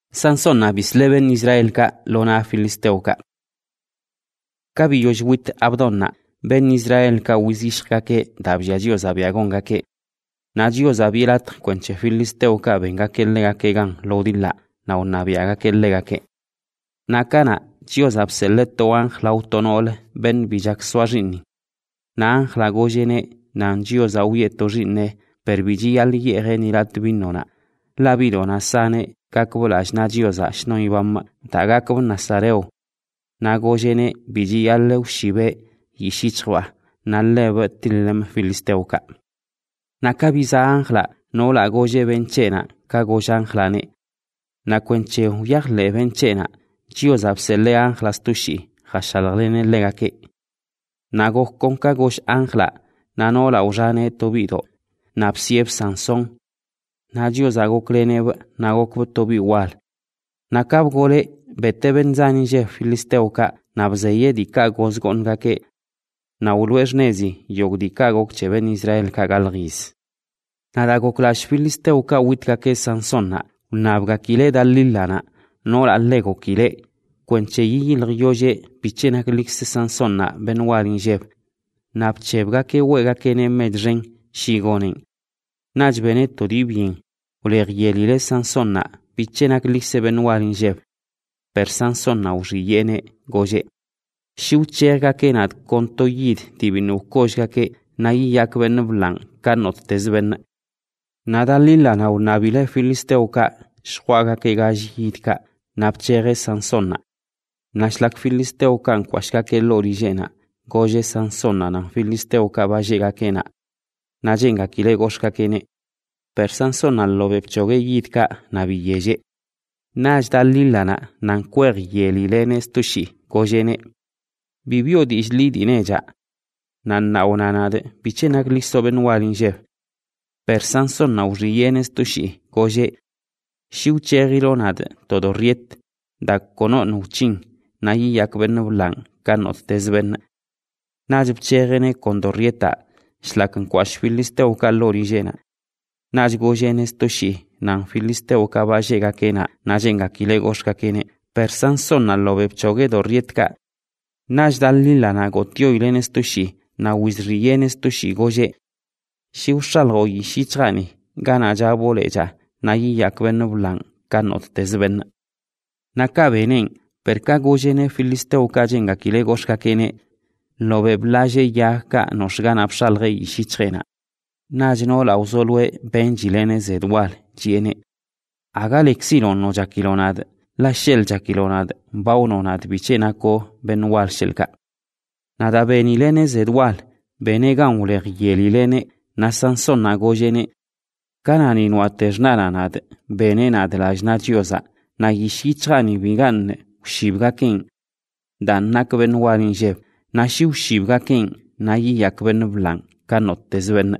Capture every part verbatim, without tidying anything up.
Sansón na bisleben Israel ka lona Filisteo ka. Kabillosh wit abdonna ben Israel ka wizishka ke dabya Dios abiagonga ke. Na Dios abilat kwenche Filisteo ka venga ke lega ke gan lodilla na unabiaga ke lega ke. Na kana Dios abseleto angla utonol ben bijak swajini. Na angla gojene na Dios awieto jinne per vigi al yere ni lat binona. La bidona sane kakbolash na Dios ashno ibam tagakb nasareo. Na gojene biji al ushibe yishichwa na lebe tilem Filisteuka. Na kabiza angla no la goje benchena ka goja anglane. Na kwenche uyarle benchena Dios absele anglas tushi hashalglene legake. Na goh konka gosh angla na no la ujane tobido. Na psieb Sansón. Na Dios agokleneb na gokb tobi wal. Na kab gole bete benzani je Filisteuka na bzeye dika gozgonga ke. Na ulwejnezi yog dika gok cheben Israel ka galgis. Na da goklash Filisteuka witka ke Sansón na unabga kile dalilana no la lego kile. Kwenche yil ryoje pichena klikse Sansón na ben warin jeb. Na pchebga ke wega ke ne medren shigonen. Naj benet todi bien. Uler yelile Sansón na pichena klikse ben warin jeb. Per Sansón na ujiyene goje. Shiu cherga ke nad konto yid tibinu kojga ke na yiyak ben blan kanot tezben. Nadalila na unabile Filisteuka shwaga ke gaj yidka napchere Sansón na. Nashlak Filisteuka nkwashka ke lorijena goje Sansón na na Filisteuka bajega kena. Najenga kile goshka kene. Per Sansón na lobepchoge yidka nabiyeje. Naj dalila na nankwer yelilene stushi gojene. Bibiyo di isli dineja. Nan na onanade pichenak lisoben walinjev. Per Sansón na ujiyene stushi goje. Shiu cherilonade todo riet. Da kono nuchin na yiyak ben blan kanot tezben. Naj pcherene kondorieta shlakan kwash Filisteuka lorijena. Naj gojene stushi nan Filisteuka bajega kena najenga kile goshka kene. Per Sansón na lobepchoge dorietka. Naj dalila na gotio ilene stushi na wizriyene stushi goje. Shiu shalgo yishichani gana ja boleja na yiyak ben blan kanot tezben. Na kabenen per ka gojene Filisteuka jenga kile goshka kene. Lobe blaje ya ka nos gana pshalge yishichena. Naj no la uzolwe ben jilene zedwal jiene. Aga lexilon no jakilonad. La shel jakilonad baunonad bichena ko ben wal shelka. Nada benilene zedwal benegan uler yelilene na Sansón na gojene. Kanani no aternanad benenad la jnatioza na yishichani bigan shibga ken. Dan nak ben walinjeb na shiu shibga ken na yiyak ben blan kanot tezben.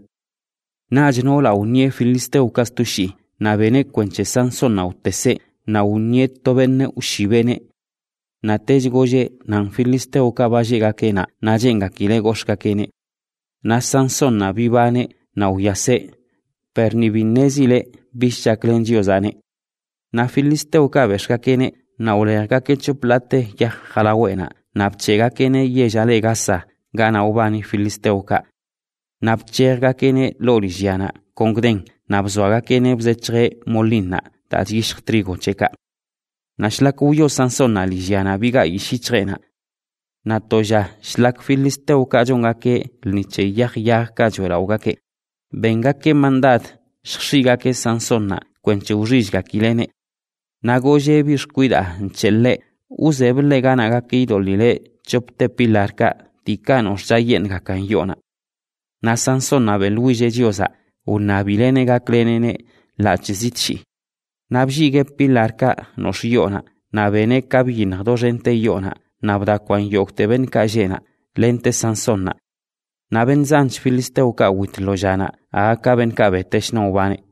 Naj no la unie Filisteuka stushi na bene kwenche Sansón na utese. Na unieto benne ushibene. Na tej goje nan Filisteuka bajega kena na jenga kile goshka kene. Na Sansón na bibane na uyase. Per ni binezile bishaklen jiozane. Na Filisteuka beshka kene na ulerga ke chuplate ya halawena. Na pchega kene yejale gasa gana ubani Filisteuka. Na pcherga kene lorijiana kongden na bzoaga kene bzechre molina. Tajish trigo cheka. Na shlak uyo Sansón na lijiana biga ishichena. Na toja shlak Filisteuka jonga ke niche yah yah kajuela uga ke. Benga ke mandat shiga ke Sansón na kwenche ujishga kilene. Na goje bishkuida nchele uzeble gana ga ke idolile chopte pilarka tikanos jayen ga kanyona. Na Sansón na beluije diosa unabilene ga klenene la chizitshi. Na bjige pilarka nos yona, na bene kabina do gente yona, na bda kwan yokte ben kajena, lente Sansón na. Na ben zanch Filisteuka wit lojana, a kaben kabe teshno ubane.